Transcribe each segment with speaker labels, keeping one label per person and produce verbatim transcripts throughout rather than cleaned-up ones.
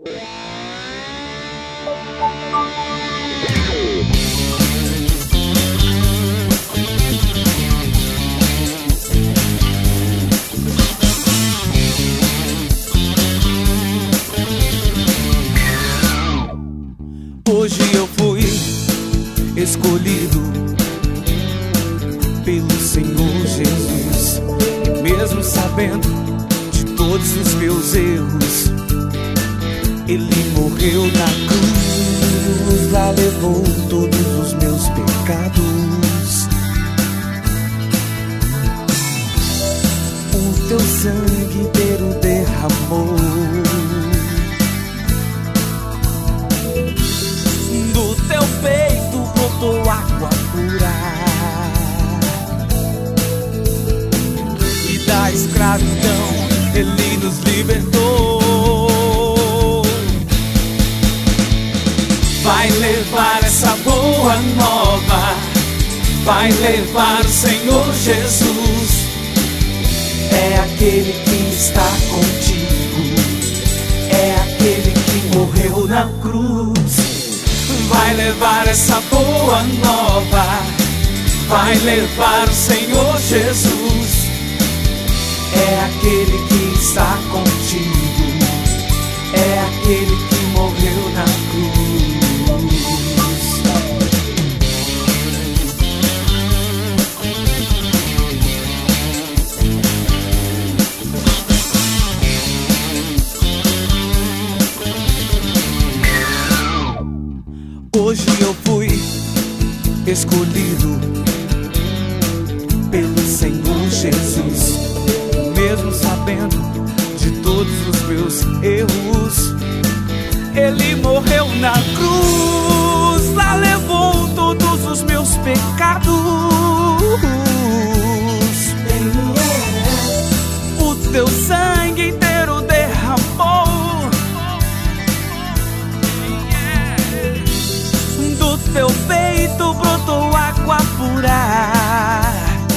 Speaker 1: Hoje eu fui escolhido pelo Senhor Jesus, e mesmo sabendo de todos os meus erros, Ele morreu na cruz, lá levou todos os meus pecados. O teu sangue inteiro derramou, do teu peito brotou água pura, e da escravidão Ele nos libertou. Vai levar essa boa nova, vai levar o Senhor Jesus. É aquele que está contigo, é aquele que morreu na cruz. Vai levar essa boa nova, vai levar o Senhor Jesus. É aquele que está contigo, é aquele que morreu na cruz. Hoje eu fui escolhido pelo Senhor Jesus, mesmo sabendo de todos os meus erros. Ele morreu na cruz, lá levou todos os meus pecados. O teu sangue inteiro derramou, do teu peito brotou água pura,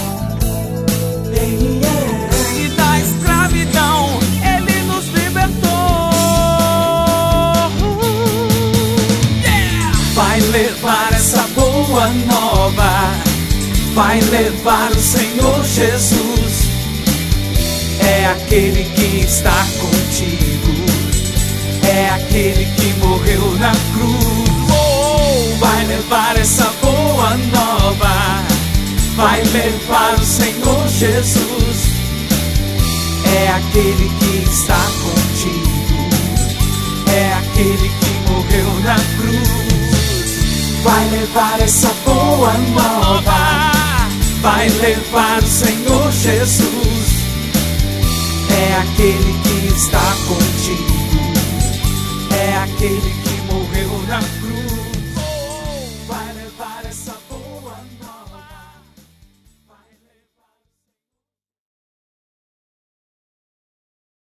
Speaker 1: e da escravidão Ele nos libertou. Vai levar essa boa nova, vai levar o Senhor Jesus. É aquele que está contigo, é aquele que morreu na cruz. Vai levar essa boa nova, vai levar o Senhor Jesus. É aquele que está contigo, é aquele que morreu na cruz. Vai levar essa boa nova, vai levar o Senhor Jesus. É aquele que está